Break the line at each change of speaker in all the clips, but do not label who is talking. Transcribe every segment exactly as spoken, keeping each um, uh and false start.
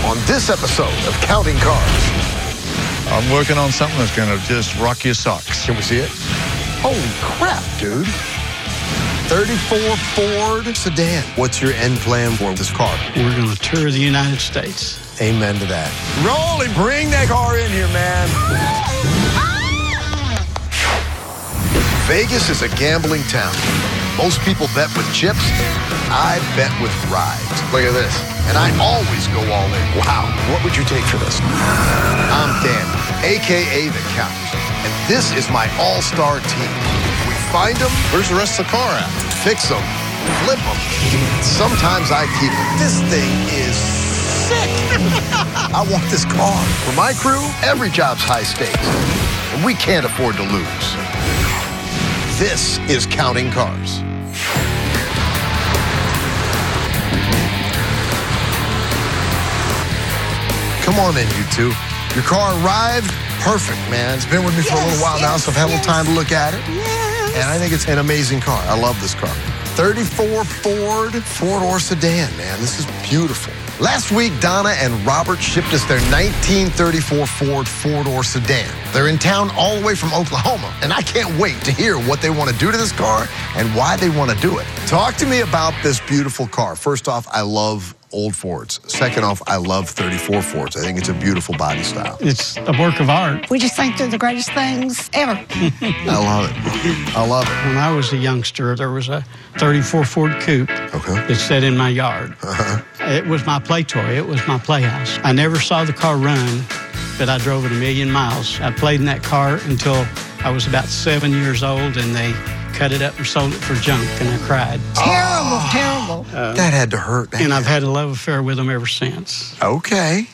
on this episode of Counting Cars.
I'm working on something that's going to just rock your socks.
Can we see it? Holy crap, dude. thirty-four Ford sedan. What's your end plan for this car?
We're going to tour the United States.
Amen to that. Roll and bring that car in here, man. Vegas is a gambling town. Most people bet with chips. I bet with rides. Look at this. And I always go all in. Wow. What would you take for this? I'm Dan, a k a The Count. And this is my all-star team. We find them.
Where's the rest of the car at?
Fix them. Flip them. Sometimes I keep them. This thing is sick. I want this car. For my crew, every job's high stakes. And we can't afford to lose. This is Counting Cars. Come on in, you two. Your car arrived. Perfect, man. It's been with me yes, for a little while yes, now, so I've had yes. a little time to look at it.
Yes.
And I think it's an amazing car. I love this car. thirty-four Ford four-door sedan, man. This is beautiful. Last week, Donna and Robert shipped us their nineteen thirty-four Ford four-door sedan. They're in town all the way from Oklahoma, and I can't wait to hear what they want to do to this car and why they want to do it. Talk to me about this beautiful car. First off, I love old Fords. Second off, I love thirty-four Fords. I think it's a beautiful body style.
It's a work of art.
We just think they're the greatest things ever.
I love it. I love it.
When I was a youngster, there was a thirty-four Ford Coupe
okay.
that sat in my yard.
Uh-huh.
It was my play toy. It was my playhouse. I never saw the car run, but I drove it a million miles. I played in that car until I was about seven years old, and they cut it up and sold it for junk, and I cried.
Terrible, oh, terrible.
Uh, that had to hurt.
And I've had a love affair with them ever since.
Okay.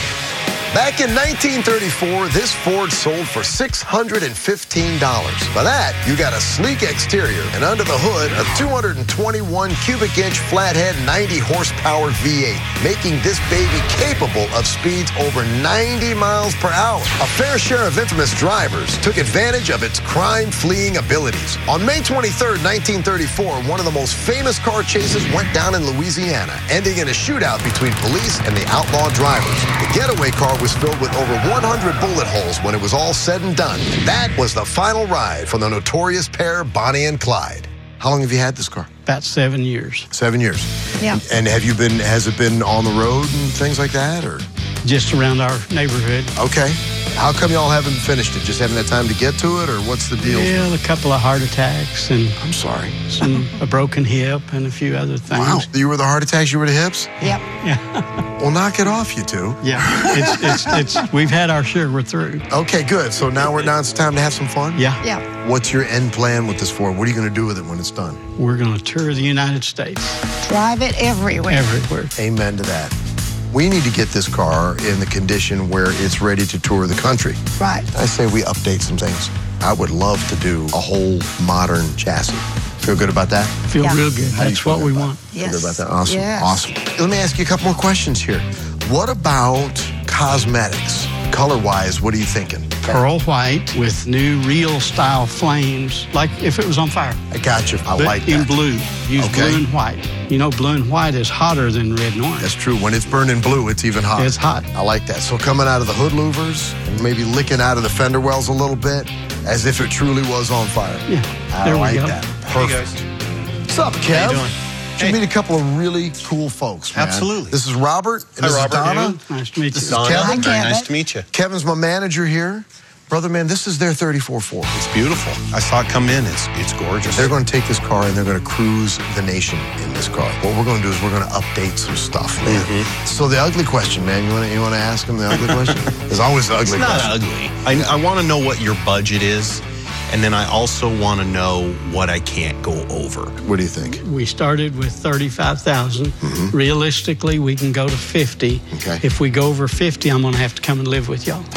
Back in nineteen thirty-four, this Ford sold for six hundred fifteen dollars. For that, you got a sleek exterior, and under the hood, a two hundred twenty-one cubic inch flathead ninety horsepower V eight, making this baby capable of speeds over ninety miles per hour. A fair share of infamous drivers took advantage of its crime-fleeing abilities. On May twenty-third, nineteen thirty-four, one of the most famous car chases went down in Louisiana, ending in a shootout between police and the outlaw drivers. The getaway car was filled with over one hundred bullet holes when it was all said and done. That was the final ride from the notorious pair, Bonnie and Clyde. How long have you had this car?
About seven years.
Seven years.
Yeah.
And have you been, has it been on the road and things like that, or?
Just around our neighborhood.
Okay. How come y'all haven't finished it? Just haven't had time to get to it, or what's the deal?
Yeah, a couple of heart attacks and
I'm sorry.
some a broken hip and a few other things.
Wow. You were the heart attacks, you were the hips?
Yep.
Yeah.
Well, knock it off, you two.
Yeah. It's it's it's we've had our share. We're through.
Okay, good. So now we're now it's time to have some fun?
Yeah.
Yeah.
What's your end plan with this Ford? What are you going to do with it when it's done?
We're going to tour the United States.
Drive it everywhere.
Everywhere.
Amen to that. We need to get this car in the condition where it's ready to tour the country.
Right.
I say we update some things. I would love to do a whole modern chassis. Feel good about that?
Feel
Yeah.
real good.
How do you
That's
feel
what we
about
want.
Feel
Yes.
good about that? Awesome.
Yes.
Awesome. Let me ask you a couple more questions here. What about cosmetics? Color-wise, what are you thinking?
Pearl white with new real style flames, like if it was on fire.
I got you. I
But
like
in
that.
blue. Use
Okay.
blue and white. You know, blue and white is hotter than red and orange.
That's true. When it's burning blue, it's even hot.
It's hot.
I like that. So coming out of the hood louvers and maybe licking out of the fender wells a little bit, as if it truly was on fire.
Yeah.
I
There we
like
go.
that. Perfect. What's up, Kev?
How you doing?
Did you
Hey.
meet a couple of really cool folks, man?
Absolutely.
This is Robert. And
Hi,
this
Robert.
is Donna.
Nice to meet
This is
you.
Donna.
Kevin?
Very
Kevin.
nice to meet you.
Kevin's my manager here. Brother, man, this is their thirty-four Ford.
It's beautiful. I saw it come in. It's it's gorgeous.
They're going to take this car and they're going to cruise the nation in this car. What we're going to do is we're going to update some stuff, man.
Mm-hmm.
So the ugly question, man, you want to you want to ask them the ugly question? There's always the ugly
It's not
question.
ugly. I, I want to know what your budget is, and then I also want to know what I can't go over.
What do you think?
We started with thirty-five thousand. Realistically, we can go to fifty.
Okay.
If we go over fifty, I'm going to have to come and live with y'all.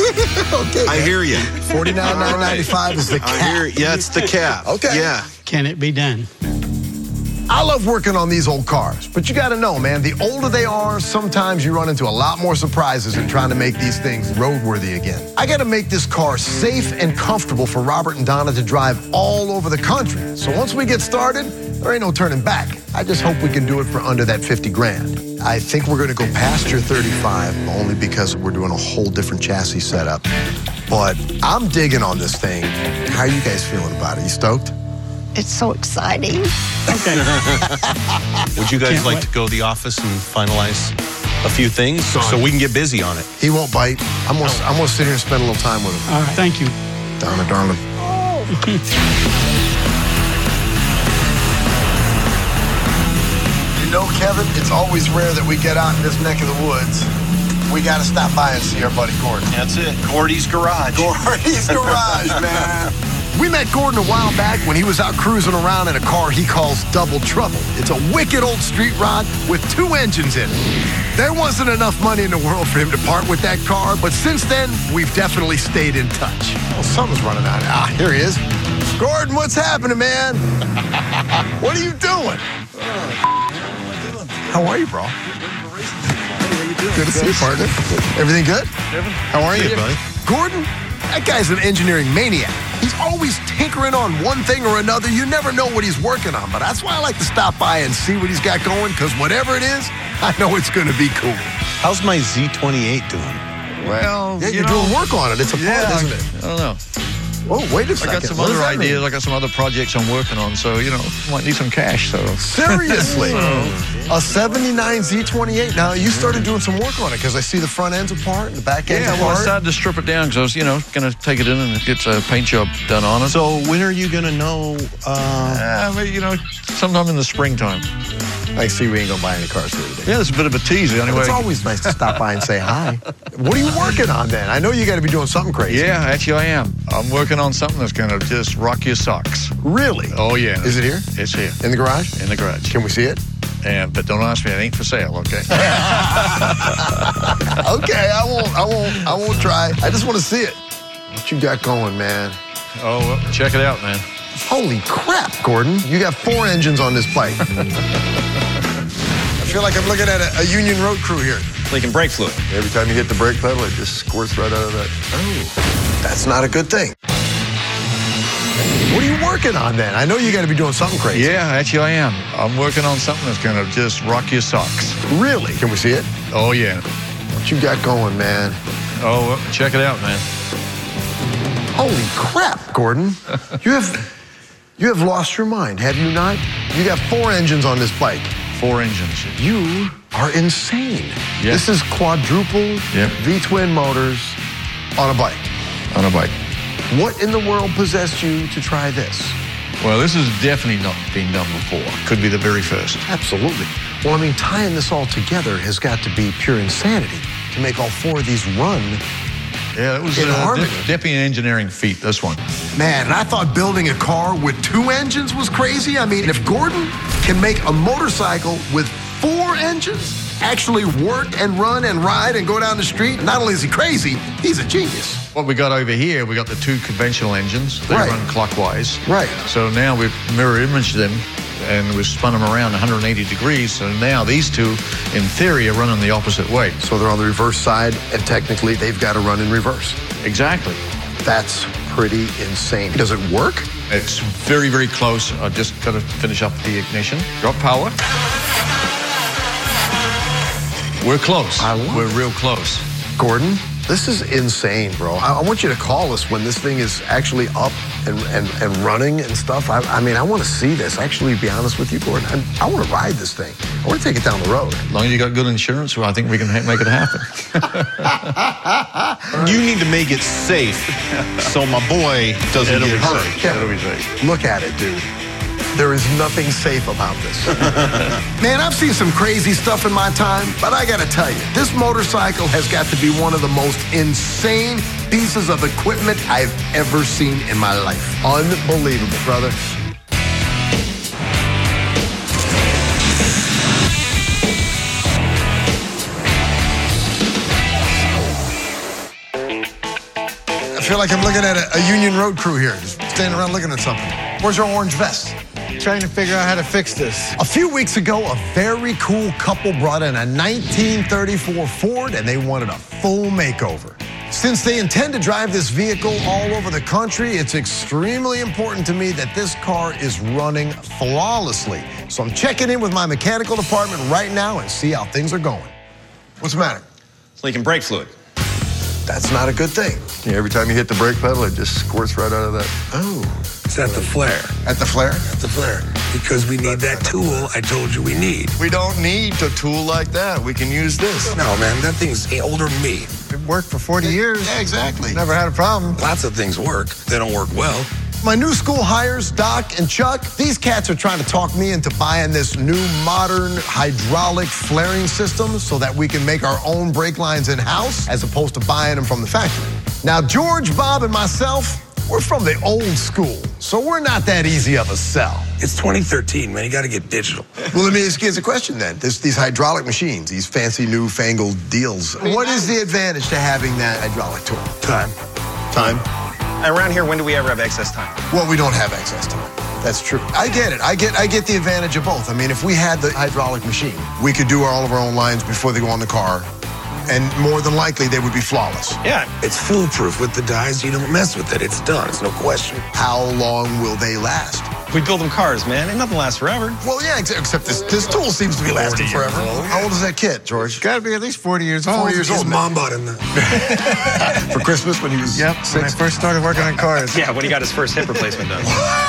Okay.
I hear you.
forty-nine nine ninety-five is the cap.
I hear. Yeah, it's the cap.
Okay.
Yeah.
Can it be done?
I love working on these old cars, but you gotta know, man, the older they are, sometimes you run into a lot more surprises in trying to make these things roadworthy again. I gotta make this car safe and comfortable for Robert and Donna to drive all over the country. So once we get started, there ain't no turning back. I just hope we can do it for under that fifty grand. I think we're gonna go past your thirty-five only because we're doing a whole different chassis setup. But I'm digging on this thing. How are you guys feeling about it? You stoked?
It's so exciting.
Okay.
Would you guys
Can't
like
wait.
to go to the office and finalize a few things so we can get busy on it?
He won't bite. I'm gonna, I'm gonna sit here and spend a little time with him.
All right. Thank you.
Donna, darling. You know, Kevin, it's always rare that we get out in this neck of the woods. We gotta stop by and see our buddy Gordon.
That's it. Gordy's Garage.
Gordy's Garage, man. We met Gordon a while back when he was out cruising around in a car he calls Double Trouble. It's a wicked old street rod with two engines in it. There wasn't enough money in the world for him to part with that car, but since then, we've definitely stayed in touch. Well, something's running out. Ah, here he is. Gordon, what's happening, man? What are you doing? How are you, bro? Good to see you, partner. Everything good?
How are you, buddy?
Gordon, that guy's an engineering maniac. He's always tinkering on one thing or another. You never know what he's working on, but that's why I like to stop by and see what he's got going, because whatever it is, I know it's going to be cool.
How's my Z twenty-eight doing?
Well,
Yeah,
you
you're
know,
doing work on it. It's a part,
yeah,
isn't
I,
it?
I don't know.
Oh, wait a
I
second.
got some
What
other
does that mean?
ideas. I got some other projects I'm working on, so, you know, might need some cash, so.
Seriously? A seventy-nine Z twenty-eight. Now, you started doing some work on it because I see the front end's apart and the back end's
Yeah, well, I
apart.
started to strip it down because I was, you know, going to take it in and get a paint job done on it.
So when are you going to know? Uh,
Uh, maybe, you know, sometime in the springtime.
I see we ain't going to buy any cars here today.
Yeah, it's a bit of a teaser anyway.
It's always nice to stop by and say hi. What are you working on then? I know you got to be doing something crazy.
Yeah, actually I am. I'm working on something that's going to just rock your socks.
Really?
Oh, yeah.
Is it here?
It's here.
In the garage?
In the garage.
Can we see it?
And, but don't ask me, it ain't for sale, okay?
Okay, I won't, I won't, I won't try. I just want to see it. What you got going, man?
Oh, well, check it out, man.
Holy crap, Gordon. You got four engines on this bike. I feel like I'm looking at a, a Union Road crew here.
leaking brake fluid.
Every time you hit the brake pedal, it just squirts right out of that. Oh, that's not a good thing. What are you working on then? I know you got to be doing something crazy.
Yeah, actually I am. I'm working on something that's going to just rock your socks.
Really? Can we see it?
Oh, yeah.
What you got going, man?
Oh, well, check it out, man.
Holy crap, Gordon. You have you have lost your mind, have you not? You got four engines on this bike.
Four engines.
You are insane.
Yeah.
This is quadruple
Yeah.
V-twin motors on a bike.
On a bike.
What in the world possessed you to try this?
Well, this has definitely not been done before. Could be the very first.
Absolutely. Well, I mean, tying this all together has got to be pure insanity to make all four of these run.
Yeah, it was
In
uh,
harmony.
de- definitely an engineering feat, this one.
Man, and I thought building a car with two engines was crazy. I mean, if Gordon can make a motorcycle with four engines actually work and run and ride and go down the street, not only is he crazy, he's a genius.
What we got over here, we got the two conventional engines. They
Right.
run clockwise.
Right.
So now we've mirror imaged them and we've spun them around one hundred eighty degrees. So now these two, in theory, are running the opposite way.
So they're on the reverse side, and technically they've got to run in reverse.
Exactly.
That's pretty insane. Does it work?
It's very, very close. I just got to finish up the ignition. Drop power. We're close.
I love
We're
it.
real close.
Gordon, this is insane, bro. I, I want you to call us when this thing is actually up and, and, and running and stuff. I, I mean, I want to see this. Actually, to be honest with you, Gordon, I, I want to ride this thing. I want to take it down the road.
As long as you got good insurance, well, I think we can ha- make it happen.
You need to make it safe so my boy doesn't
It'll
get
be
hurt.
safe. It'll be safe.
Look at it, dude. There is nothing safe about this. Man, I've seen some crazy stuff in my time, but I gotta tell you, this motorcycle has got to be one of the most insane pieces of equipment I've ever seen in my life. Unbelievable, brother. I feel like I'm looking at a, a Union Road crew here, just standing around looking at something. Where's your orange vest?
trying to figure out how to fix this.
A few weeks ago, a very cool couple brought in a nineteen thirty-four Ford, and they wanted a full makeover. Since they intend to drive this vehicle all over the country, it's extremely important to me that this car is running flawlessly. So I'm checking in with my mechanical department right now and see how things are going. What's the matter?
It's leaking brake fluid.
That's not a good thing.
Yeah, every time you hit the brake pedal, it just squirts right out of that.
Oh.
It's at the flare.
At the flare?
At the flare. Because we need that tool I told you we need.
We don't need a tool like that. We can use this.
No, man, that thing's older than me.
It worked for forty years.
Yeah, exactly.
Never had a problem.
Lots of things work. They don't work well.
My new school hires, Doc and Chuck, these cats are trying to talk me into buying this new modern hydraulic flaring system so that we can make our own brake lines in-house as opposed to buying them from the factory. Now, George, Bob, and myself, we're from the old school, so we're not that easy of a sell.
It's twenty thirteen, man. You got to get digital.
Well, let me ask you a question then. This, these hydraulic machines, these fancy newfangled deals, what is the advantage to having that hydraulic tool?
Time.
Time?
Around here, when do we ever have excess time?
Well, we don't have excess time. That's true. I get it. I get I get the advantage of both. I mean, if we had the hydraulic machine, we could do all of our own lines before they go on the car, and more than likely, they would be flawless.
Yeah.
It's foolproof with the dies. You don't mess with it. It's done. It's no question.
How long will they last?
We build them cars, man. Ain't nothing lasts forever.
Well, yeah, ex- except this, this tool seems to be lasting forever. How old is that kid, George?
Got to be at least forty years old.
forty years
His
old.
mom bought him that.
For Christmas when he was
Yep, when I
six.
first started working on cars.
Yeah, when he got his first hip replacement done.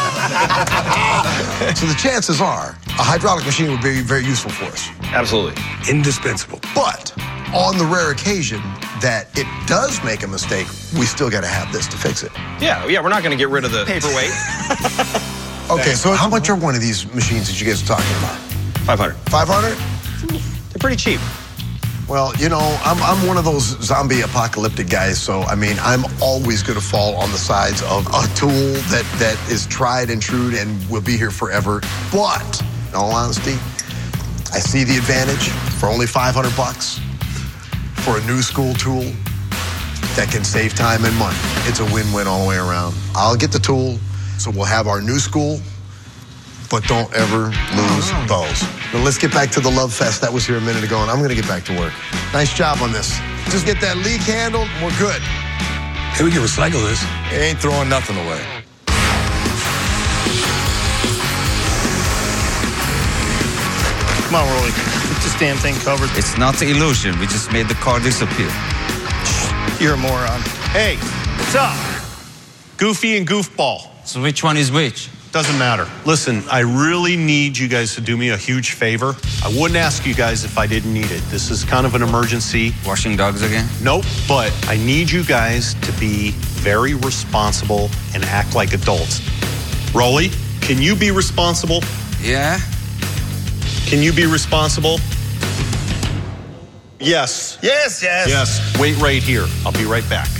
So the chances are a hydraulic machine would be very useful for us.
Absolutely.
Indispensable.
But on the rare occasion that it does make a mistake, we still got to have this to fix it.
Yeah, yeah, we're not going to get rid of the paperweight.
Okay, so how much are one of these machines that you guys are talking about?
five hundred.
five hundred?
They're pretty cheap.
Well, you know, I'm, I'm one of those zombie apocalyptic guys, so, I mean, I'm always going to fall on the sides of a tool that, that is tried and true and will be here forever. But, in all honesty, I see the advantage for only five hundred bucks for a new school tool that can save time and money. It's a win-win all the way around. I'll get the tool, so we'll have our new school, but don't ever lose those. Now let's get back to the love fest that was here a minute ago, and I'm gonna get back to work. Nice job on this. Just get that leak handled, and we're good.
Hey, we can recycle this.
Ain't throwing nothing away.
Come on, Rolly. Get this damn thing covered.
It's not the illusion. We just made the car disappear.
You're a moron. Hey, what's up? Goofy and Goofball.
So which one is which?
Doesn't matter. Listen, I really need you guys to do me a huge favor. I wouldn't ask you guys if I didn't need it. This is kind of an emergency.
Washing dogs again?
Nope, but I need you guys to be very responsible and act like adults. Rolly, can you be responsible?
Yeah?
Can you be responsible? Yes.
Yes, yes.
Yes. Wait right here. I'll be right back.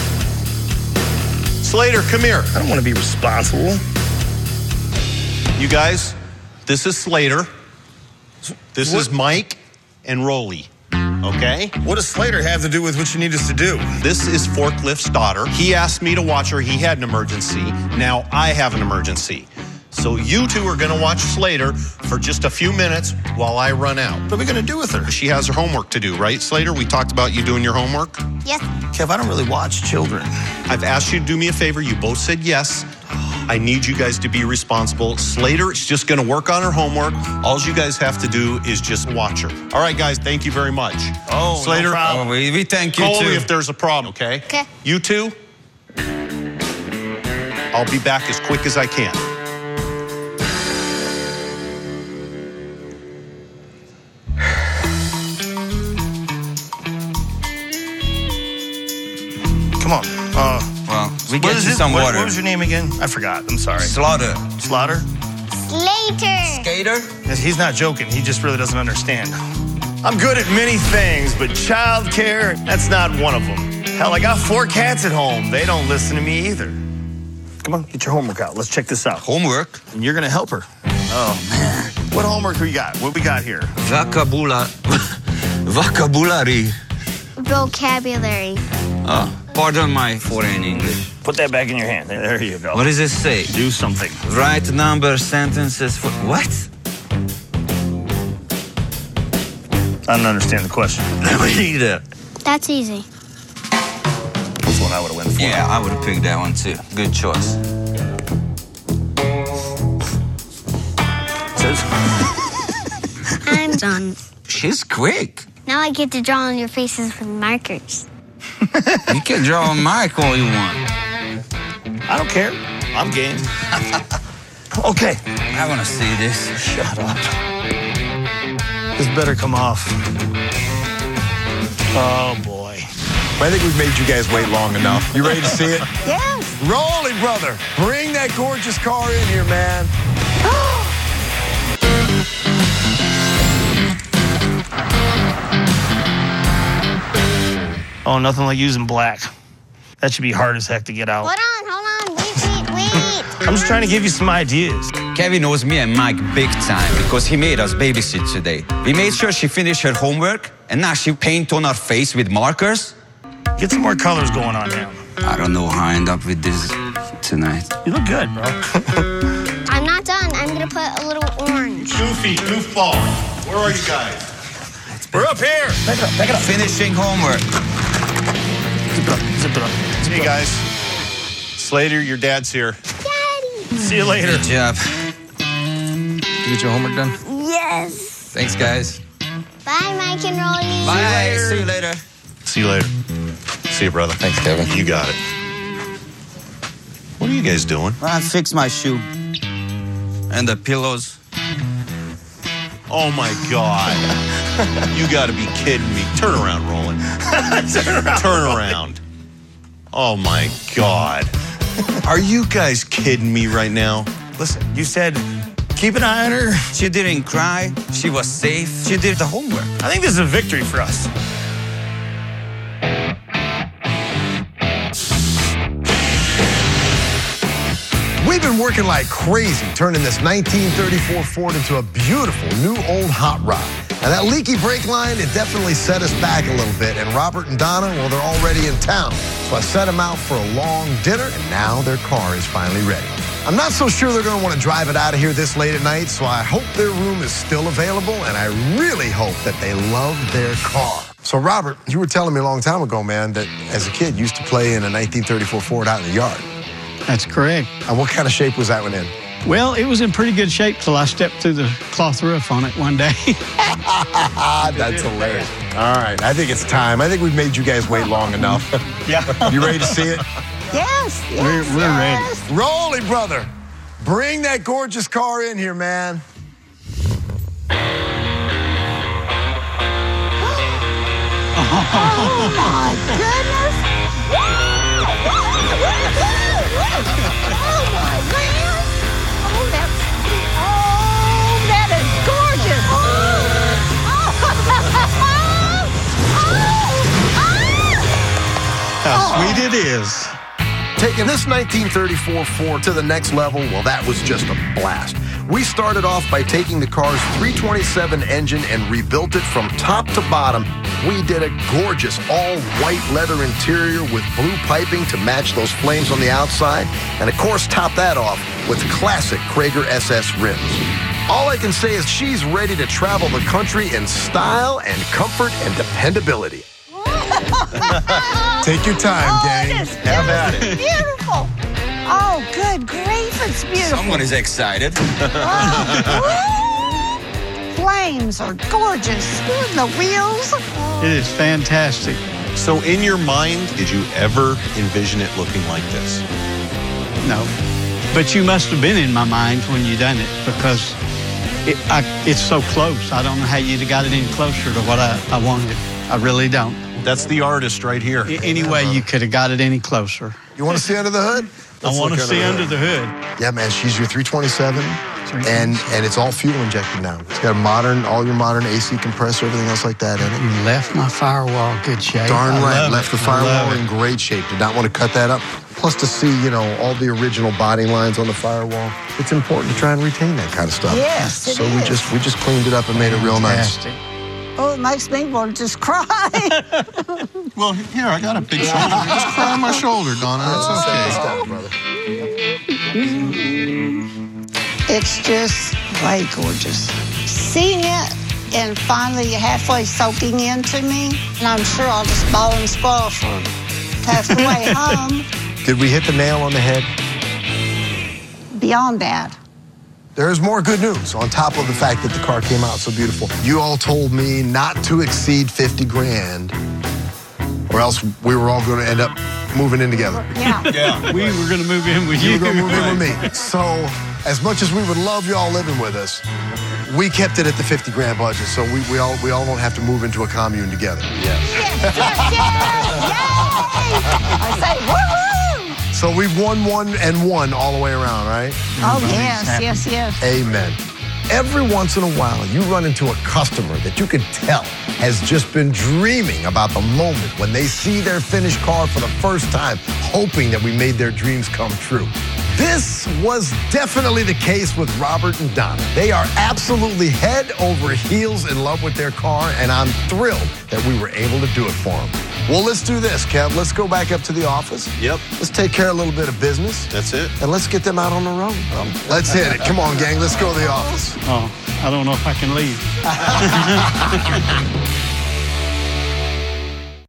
Slater, come here.
I don't want to be responsible.
You guys, this is Slater. This
What?
is Mike and Rolly. Okay?
What does Slater have to do with what you need us to do?
This is Forklift's daughter. He asked me to watch her. He had an emergency. Now I have an emergency. So you two are going to watch Slater for just a few minutes while I run out.
What are we going to do with her?
She has her homework to do, right, Slater? We talked about you doing your homework.
Yes.
Kev, I don't really watch children.
I've asked you to do me a favor. You both said yes. I need you guys to be responsible. Slater is just going to work on her homework. All you guys have to do is just watch her. All right, guys, thank you very much.
Oh,
Slater,
no problem.
Oh, we, we thank you
call
too.
me if there's a problem, okay?
Okay.
You two, I'll be back as quick as I can.
Come on. Uh,
Well, we
what
get
is
you
it?
some
what,
water.
What was your name again? I forgot. I'm sorry.
Slaughter.
Slaughter?
Slater.
Skater?
He's not joking. He just really doesn't understand. I'm good at many things, but childcare, that's not one of them. Hell, I got four cats at home. They don't listen to me either. Come on, get your homework out. Let's check this out.
Homework?
And you're gonna help her. Oh, man. What homework we got? What we got here?
Vocabula... Vocabulary.
Vocabulary.
Oh. Pardon my foreign English.
Put that back in your hand. There you go.
What does it say?
Do something.
Write number sentences for... What?
I don't understand the question.
Either.
That's easy.
That's what I would have went for.
Yeah, I would have picked that one too. Good choice.
I'm done.
She's quick.
Now I get to draw on your faces with markers.
You can draw a mic all you want.
I don't care. I'm game. Okay.
I want to see this.
Shut up. This better come off. Oh, boy.
I think we've made you guys wait long enough. You ready to see it?
Yes.
Rolly, brother. Bring that gorgeous car in here, man.
Oh, nothing like using black. That should be hard as heck to get out.
Hold on, hold on. Wait, wait, wait.
I'm just trying to give you some ideas.
Kevin knows me and Mike big time because he made us babysit today. We made sure she finished her homework and now she paint on our face with markers.
Get some more colors going on now.
I don't know how I end up with this tonight.
You look good, bro.
I'm not done. I'm going to put a little orange.
Goofy, goofball. Where are you guys?
We're up here. Back it up, back it up.
Finishing homework.
Zip it up, zip it up. Zip
Hey,
it up.
guys. Slater, your dad's here.
Daddy.
See you later.
Good job.
You get your homework done?
Yes.
Thanks, guys.
Bye, Mike and Rolly.
Bye. See you later.
See you later. See you, brother.
Thanks, Kevin.
You got it. What are you guys doing?
I fixed my shoe. And the pillows.
Oh, my God. You got to be kidding me. Turn around, Roland.
Turn around.
Turn around. Oh, my God. Are you guys kidding me right now?
Listen, you said keep an eye on her.
She didn't cry. She was safe. She did the homework.
I think this is a victory for us.
We've been working like crazy, turning this nineteen thirty-four Ford into a beautiful new old hot rod. And that leaky brake line, it definitely set us back a little bit. And Robert and Donna, well, they're already in town. So I set them out for a long dinner, and now their car is finally ready. I'm not so sure they're going to want to drive it out of here this late at night, so I hope their room is still available, and I really hope that they love their car. So, Robert, you were telling me a long time ago, man, that as a kid, you used to play in a nineteen thirty-four Ford out in the yard.
That's correct.
And what kind of shape was that one in?
Well, it was in pretty good shape till I stepped through the cloth roof on it one day.
That's hilarious. All right, I think it's time. I think we've made you guys wait long enough.
Yeah.
You ready to see it?
Yes, yes,
We're, we're
yes.
ready.
Rolly, brother. Bring that gorgeous car in here, man.
Oh, my goodness. Oh, my man. Oh, that's, oh, that is gorgeous. Oh,
How sweet it is.
Taking this nineteen thirty-four Ford to the next level, well, that was just a blast. We started off by taking the car's three twenty-seven engine and rebuilt it from top to bottom. We did a gorgeous all-white leather interior with blue piping to match those flames on the outside, and of course top that off with classic Krager S S rims. All I can say is she's ready to travel the country in style and comfort and dependability. Take your time,
oh,
gang.
It is
Have at it.
beautiful. Oh, good grief, it's beautiful.
Someone is excited.
Oh. Flames are gorgeous. The wheels.
It is fantastic.
So in your mind, did you ever envision it looking like this?
No. But you must have been in my mind when you done it because it, I, it's so close. I don't know how you'd have got it any closer to what I, I wanted. I really don't.
That's the artist right here.
A- Any way you could have got it any closer.
You want to see under the hood?
I want to see under the hood.
Yeah, man, she's your three twenty-seven, and and it's all fuel injected now. It's got a modern, all your modern A C compressor, everything else like that in it.
You left my firewall good shape.
Darn
I
right,
love
left
it.
the
I
firewall
love
in
it.
great shape. Did not want to cut that up. Plus to see, you know, all the original body lines on the firewall. It's important to try and retain that kind of stuff.
Yes, it
So we
is.
just we just cleaned it up and made it real nice.
Fantastic.
Oh, it makes me want to just cry.
Well, here, I got a big shoulder. Just cry on my shoulder, Donna. It's okay.
Stop, brother.
It's just way gorgeous. Seeing it and finally halfway soaking into me, and I'm sure I'll just bawl and spoil for half the way home.
Did we hit the nail on the head?
Beyond that.
There's more good news on top of the fact that the car came out so beautiful. You all told me not to exceed fifty grand, or else we were all going to end up moving in together.
Yeah.
Yeah. We were going to move in with you.
You were going to move in with me. So, as much as we would love y'all living with us, we kept it at the fifty grand budget, so we, we all we all don't have to move into a commune together.
Yes, yes, yes! Yay! I say woo-woo!
So we've won one and one all the way around, right?
Oh, yes, yes, yes.
Amen. Every once in a while, you run into a customer that you can tell has just been dreaming about the moment when they see their finished car for the first time, hoping that we made their dreams come true. This was definitely the case with Robert and Donna. They are absolutely head over heels in love with their car, and I'm thrilled that we were able to do it for them. Well, let's do this, Kev. Let's go back up to the office.
Yep.
Let's take care of a little bit of business.
That's it.
And let's get them out on the road. Um, let's hit it. Come on, gang. Let's go to the office.
Oh, I don't know if I can leave.